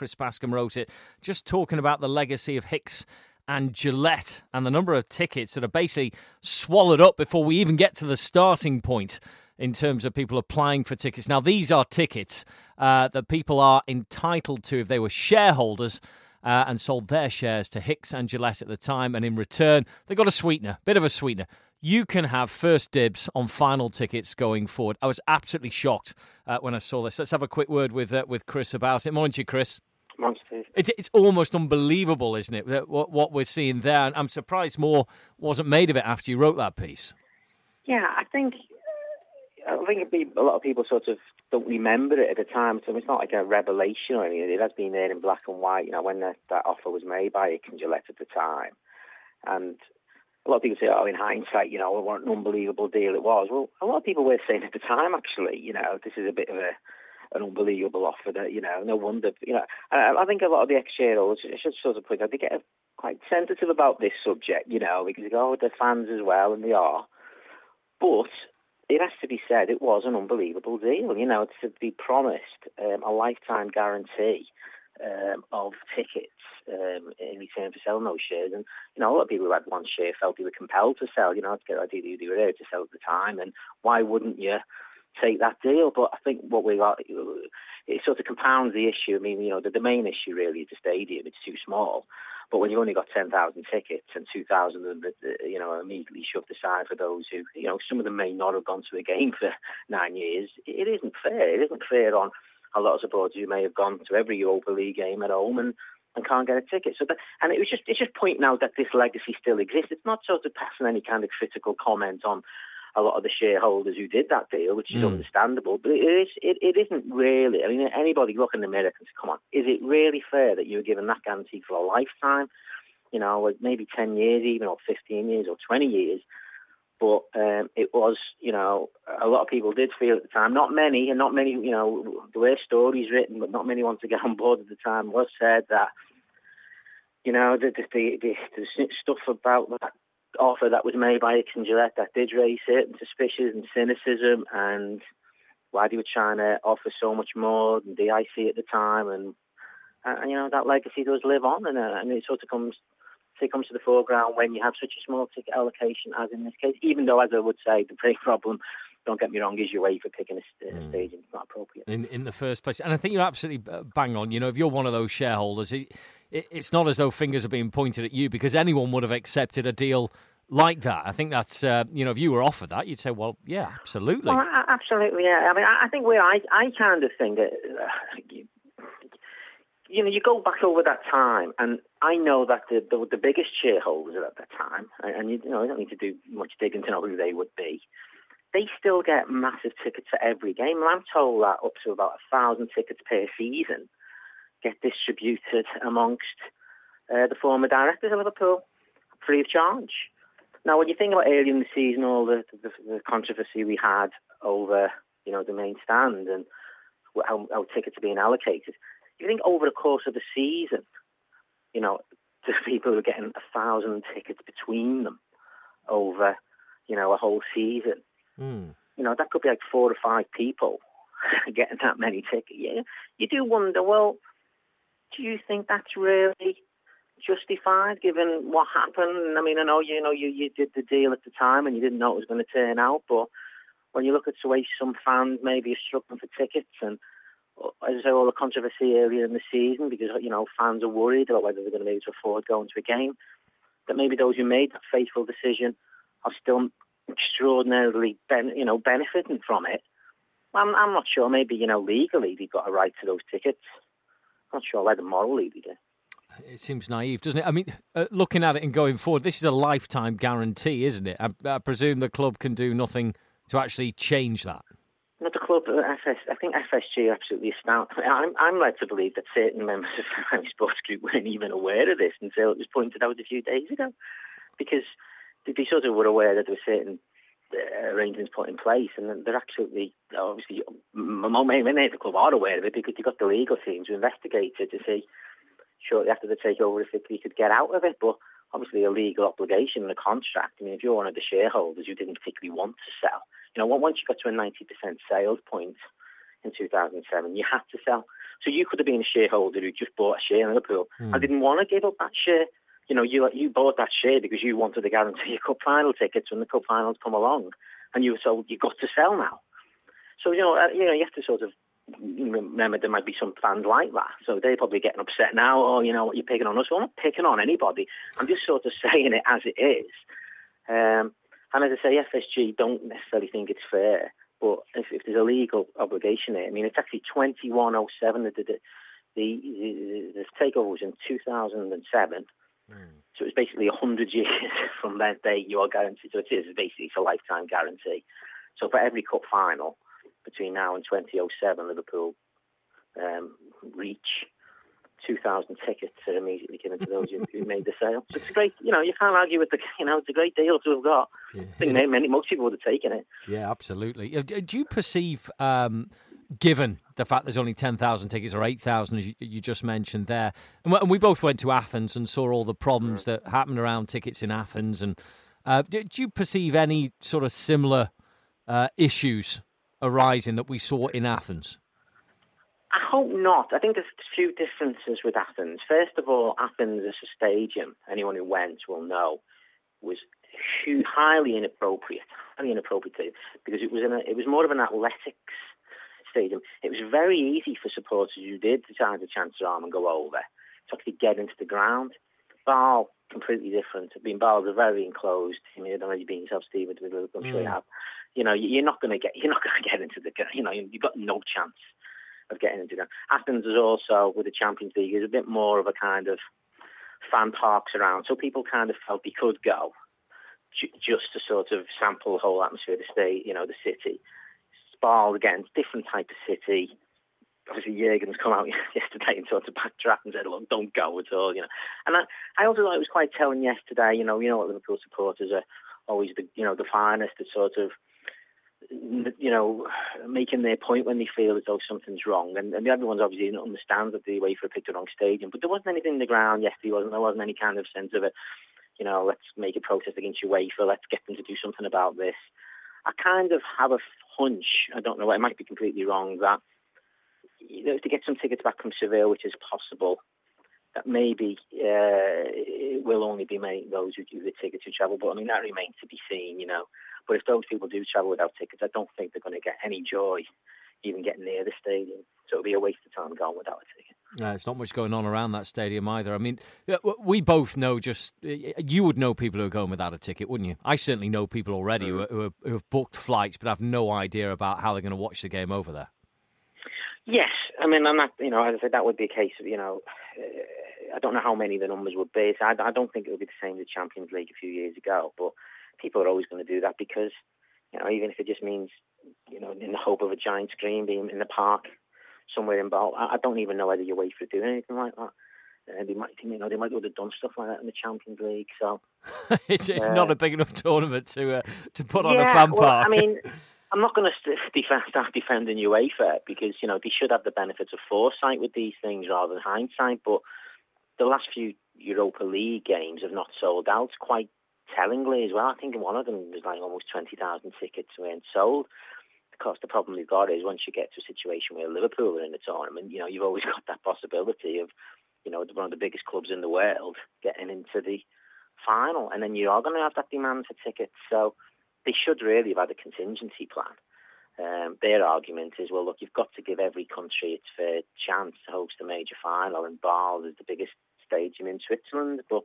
Chris Bascom wrote it, just talking about the legacy of Hicks and Gillette and the number of tickets that are basically swallowed up before we even get to the starting point in terms of people applying for tickets. Now, these are tickets that people are entitled to if they were shareholders and sold their shares to Hicks and Gillette at the time, and in return, they got a sweetener, bit of a sweetener. You can have first dibs on final tickets going forward. I was absolutely shocked when I saw this. Let's have a quick word with Chris about it. Morning to you, Chris. Morning, Steve. It's almost unbelievable, isn't it, what we're seeing there? And I'm surprised more wasn't made of it after you wrote that piece. Yeah, I think a lot of people sort of don't remember it at the time. So it's not like a revelation or anything. It has been there in black and white, when that offer was made by Hicks and Gillette at the time. And a lot of people say, in hindsight, what an unbelievable deal it was. Well, a lot of people were saying at the time, actually, this is a bit of an unbelievable offer that, no wonder, I think a lot of the ex-shareholders should sort of point out, they get quite sensitive about this subject, because they go, they're fans as well, and they are. But it has to be said, it was an unbelievable deal, to be promised a lifetime guarantee of tickets in return for selling those shares. And, a lot of people who had one share felt they were compelled to sell, to get the idea they were there to sell at the time. And why wouldn't you take that deal? But I think what we got, it sort of compounds the issue. I mean, the main issue really is the stadium. It's too small. But when you've only got 10,000 tickets and 2,000 of them, immediately shoved aside for those who, some of them may not have gone to a game for 9 years, it isn't fair. It isn't fair on a lot of supporters who may have gone to every Europa League game at home and can't get a ticket. So it's just pointing out that this legacy still exists. It's not sort of passing any kind of critical comment on a lot of the shareholders who did that deal, which is understandable. But it isn't really. I mean, anybody look in the mirror and say, come on, is it really fair that you were given that guarantee for a lifetime? Maybe 10 years even, or 15 years, or 20 years. But it was, a lot of people did feel at the time, not many, there were stories written, but not many wanted to get on board at the time. It was said that, the stuff about that offer that was made by Hicks and Gillette that did raise certain suspicions and cynicism, and why they were trying to offer so much more than DIC at the time, and that legacy does live on, and it sort of comes to the foreground when you have such a small ticket allocation as in this case, even though, as I would say, the big problem, don't get me wrong, is your way for picking a stadium. It's not appropriate. In the first place. And I think you're absolutely bang on. If you're one of those shareholders, it's not as though fingers are being pointed at you, because anyone would have accepted a deal like that. I think that's, if you were offered that, you'd say, well, yeah, absolutely. Well, absolutely, yeah. I mean, I think where I kind of think that, you go back over that time, and I know that the biggest shareholders at that time, and you don't need to do much digging to know who they would be, they still get massive tickets for every game. And I'm told that up to about 1,000 tickets per season get distributed amongst the former directors of Liverpool, free of charge. Now, when you think about early in the season, all the controversy we had over, the main stand and how tickets are being allocated, you think over the course of the season, the people who are getting 1,000 tickets between them over, a whole season, that could be like 4 or 5 people getting that many tickets. Yeah, you do wonder, well, do you think that's really justified given what happened? I mean, I know, you did the deal at the time and you didn't know it was going to turn out, but when you look at the way some fans maybe are struggling for tickets, and as I say, all the controversy earlier in the season, because, fans are worried about whether they're going to be able to afford going to a game, that maybe those who made that fateful decision are still extraordinarily benefiting from it. I'm not sure. Maybe, legally they've got a right to those tickets. I'm not sure whether morally they do. It seems naive, doesn't it? I mean, looking at it and going forward, this is a lifetime guarantee, isn't it? I presume the club can do nothing to actually change that. Not the club, I think FSG are absolutely astounding. I'm led to believe that certain members of the Family Sports Group weren't even aware of this until it was pointed out a few days ago, because they sort of were aware that there were certain arrangements put in place, and they're absolutely, obviously, many of the club are aware of it, because you've got the legal team to investigate it to see shortly after the takeover if we could get out of it. But obviously a legal obligation and a contract. I mean, if you're one of the shareholders who didn't particularly want to sell, once you got to a 90% sales point in 2007, you had to sell. So you could have been a shareholder who just bought a share in Liverpool. I didn't want to give up that share. You bought that share because you wanted to guarantee your cup final tickets when the cup finals come along, and you were told you've got to sell now. So you have to sort of remember there might be some fans like that. So they're probably getting upset now. Oh, what you're picking on us? Well, I'm not picking on anybody. I'm just sort of saying it as it is. And as I say, FSG don't necessarily think it's fair. But if there's a legal obligation there, I mean, it's actually 2107. The takeover was in 2007. So it's basically 100 years from that day you are guaranteed. So it is basically a lifetime guarantee. So for every cup final between now and 2007, Liverpool reach 2,000 tickets are immediately given to those who made the sale. So it's a great, you can't argue with it's a great deal to have got. Yeah. I think most people would have taken it. Yeah, absolutely. Do you perceive, given the fact there's only 10,000 tickets or 8,000, as you just mentioned there, and we both went to Athens and saw all the problems that happened around tickets in Athens, and do you perceive any sort of similar issues arising that we saw in Athens? I hope not. I think there's a few differences with Athens. First of all, Athens as a stadium, anyone who went will know, was highly inappropriate because it was more of an athletics stadium. It was very easy for supporters who did decide to chance their arm and go over to actually get into the ground. Bâle, completely different. Bâle is very enclosed. I mean, I don't know if you've been yourself, Steve, I'm sure you have. You're not going to get into the. You've got no chance of getting into that. Athens is also, with the Champions League, is a bit more of a kind of fan parks around, so people kind of felt they could go just to sort of sample the whole atmosphere of the state, the city. Bâle, again, different type of city. Obviously, Jurgen's come out yesterday and sort of backtracked and said, look, don't go at all, And I also thought it was quite telling yesterday, what Liverpool supporters are always the finest at sort of, making their point when they feel as though something's wrong. And everyone's obviously understands that the UEFA picked the wrong stadium. But there wasn't anything in the ground yesterday, there wasn't any kind of sense of it, let's make a protest against UEFA, let's get them to do something about this. I kind of have a hunch, I don't know, I might be completely wrong, that to get some tickets back from Seville, which is possible, that maybe it will only be those who do the tickets who travel. But I mean, that remains to be seen, But if those people do travel without tickets, I don't think they're going to get any joy even getting near the stadium. So it'll be a waste of time going without a ticket. It's not much going on around that stadium either. I mean, we both know you would know people who are going without a ticket, wouldn't you? I certainly know people already who have booked flights but have no idea about how they're going to watch the game over there. Yes, I mean, I'm not, as I said, that would be a case of, I don't know how many the numbers would be. So I don't think it would be the same as the Champions League a few years ago, but people are always going to do that because, even if it just means, in the hope of a giant screen being in the park somewhere in Bâle, I don't even know whether UEFA do anything like that. They might would have done stuff like that in the Champions League. So it's not a big enough tournament to put on a fan park. I mean, I'm not going to start defending UEFA because they should have the benefits of foresight with these things rather than hindsight. But the last few Europa League games have not sold out quite tellingly as well. I think one of them was like almost 20,000 tickets weren't sold. Of course, the problem you've got is once you get to a situation where Liverpool are in the tournament, you've always got that possibility of, one of the biggest clubs in the world getting into the final. And then you are going to have that demand for tickets. So they should really have had a contingency plan. Their argument is, well, look, you've got to give every country its fair chance to host a major final, and Bâle is the biggest stadium in Switzerland. But,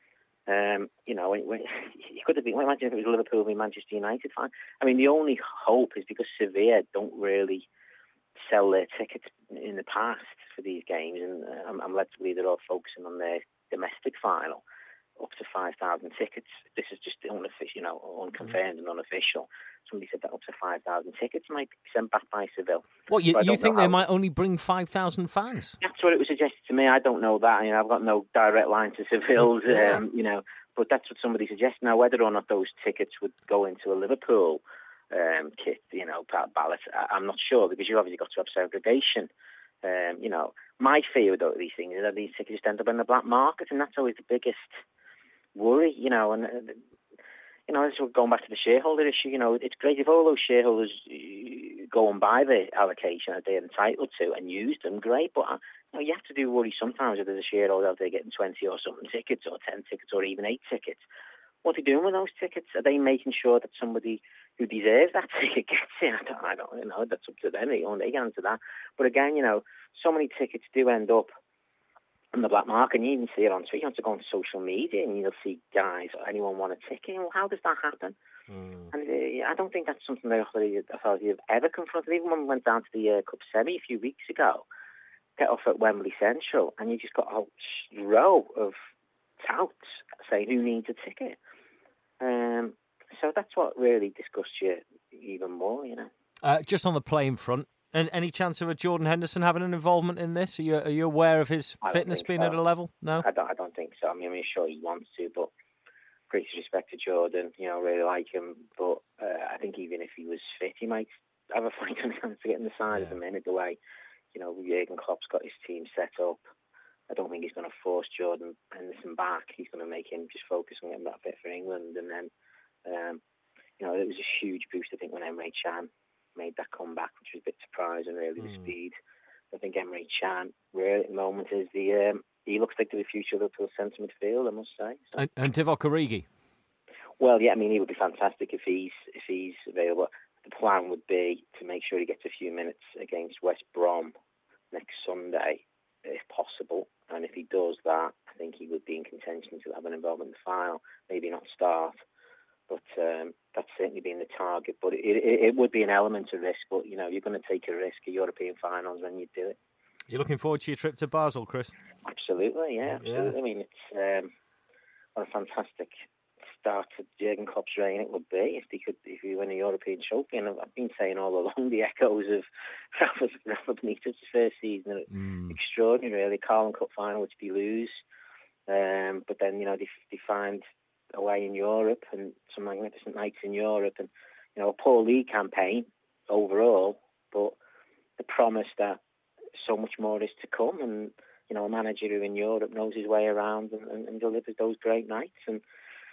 you could have been, imagine if it was Liverpool and Manchester United final. I mean, the only hope is because Sevilla don't really sell their tickets in the past for these games, and I'm led to believe they're all focusing on their domestic final. Up to 5,000 tickets. This is just unofficial, unconfirmed and unofficial. Somebody said that up to 5,000 tickets might be sent back by Seville. What, you think they might only bring 5,000 fans? That's what it was suggested to me. I don't know that. I've got no direct line to Seville's, but that's what somebody suggested. Now, whether or not those tickets would go into a Liverpool kit, ballot, I'm not sure because you've obviously got to have segregation. My fear with these things is that these tickets just end up in the black market, and that's always the biggest worry, and this is going back to the shareholder issue. It's great if all those shareholders go and buy the allocation that they're entitled to and use them. Great, but you have to do worry sometimes if there's a shareholder out there getting 20 or something tickets, or 10 tickets, or even 8 tickets. What are they doing with those tickets? Are they making sure that somebody who deserves that ticket gets it? I don't know. That's up to them. They can answer that. But again, so many tickets do end up on the black market, and you even see it on Twitter. You have to go on social media and you'll see guys or anyone want a ticket. Well, how does that happen? And I don't think that's something the authority have ever confronted. Even when we went down to the Cup semi a few weeks ago, get off at Wembley Central, and you just got a row of touts saying who needs a ticket. So that's what really disgusts you even more, Just on the playing front, and any chance of a Jordan Henderson having an involvement in this? Are you aware of his fitness being at a level? No, I don't think so. I mean, I'm sure he wants to, but greatest respect to Jordan. Really like him, but I think even if he was fit, he might have a fighting chance to get in the side at the minute. The way Jurgen Klopp's got his team set up, I don't think he's going to force Jordan Henderson back. He's going to make him just focus on getting that fit for England, and then it was a huge boost. I think when Emre Can made that comeback, which was a bit surprising, really, the speed. I think Emre Can, really, at the moment, is he looks like the future of Liverpool centre midfield, I must say. So. And Divock Origi? Well, yeah, I mean, he would be fantastic if he's available. The plan would be to make sure he gets a few minutes against West Brom next Sunday, if possible. And if he does that, I think he would be in contention to have an involvement in the final. Maybe not start, but that's certainly been the target. But it would be an element of risk. But, you're going to take a risk at European finals when you do it. You're looking forward to your trip to Basel, Chris? Absolutely, yeah. Absolutely. I mean, it's what a fantastic start to Jurgen Klopp's reign it would be if he win a European trophy. And I've been saying all along the echoes of Rafa Benitez's first season are extraordinary, really. Carling Cup final, which they lose. But then, they find a way in Europe and some magnificent nights in Europe, and, a poor league campaign overall, but the promise that so much more is to come, and, a manager who in Europe knows his way around and delivers those great nights. And,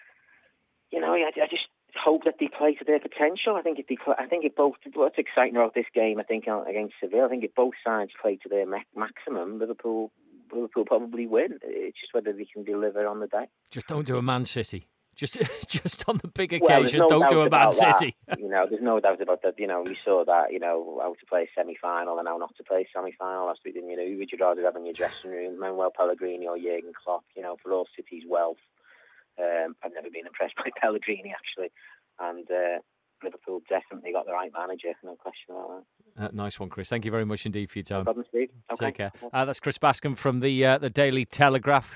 I just hope that they play to their potential. I think what's exciting about this game, I think, against Seville, I think if both sides play to their maximum, Liverpool probably win. It's just whether they can deliver on the day. Just don't do a Man City. Just on the big occasion, don't do a Man City. There's no doubt about that. We saw that, how to play a semi-final and how not to play a semi-final last week. And, who would you rather have in your dressing room, Manuel Pellegrini or Jurgen Klopp? For all City's wealth, I've never been impressed by Pellegrini, actually. And Liverpool definitely got the right manager, no question about that. Nice one, Chris. Thank you very much indeed for your time. No problem, Steve. Okay. Take care. That's Chris Bascombe from the Daily Telegraph.